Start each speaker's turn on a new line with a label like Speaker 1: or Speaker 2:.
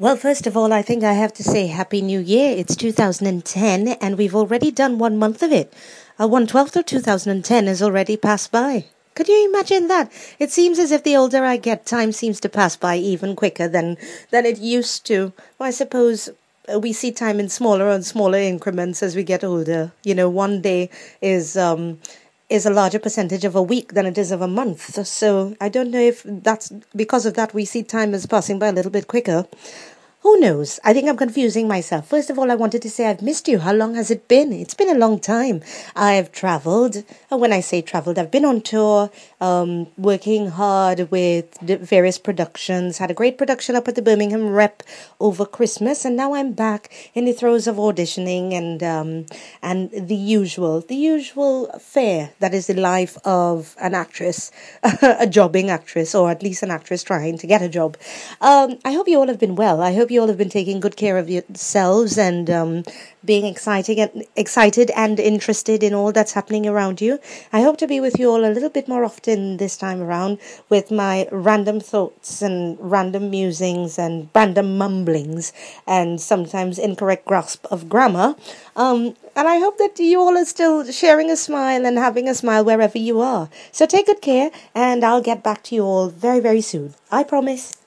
Speaker 1: Well, first of all, I think I have to say Happy New Year. It's 2010, and we've already done 1 month of it. 1/12th of 2010 has already passed by. Could you imagine that? It seems as if the older I get, time seems to pass by even quicker than it used to. Well, I suppose we see time in smaller and smaller increments as we get older. One day is is a larger percentage of a week than it is of a month. So I don't know if that's because of that we see time as passing by a little bit quicker. Who knows? I think I'm confusing myself. First of all, I wanted to say I've missed you. How long has it been? It's been a long time. I've traveled. When I say traveled, I've been on tour, working hard with various productions. Had a great production up at the Birmingham Rep over Christmas, and now I'm back in the throes of auditioning and the usual fare that is the life of an actress, a jobbing actress, or at least an actress trying to get a job. I hope you all have been well. I hope you all have been taking good care of yourselves and being excited and interested in all that's happening around you. I hope to be with you all a little bit more often this time around with my random thoughts and random musings and random mumblings and sometimes incorrect grasp of grammar. And I hope that you all are still sharing a smile and having a smile wherever you are. So take good care, and I'll get back to you all very, very soon. I promise.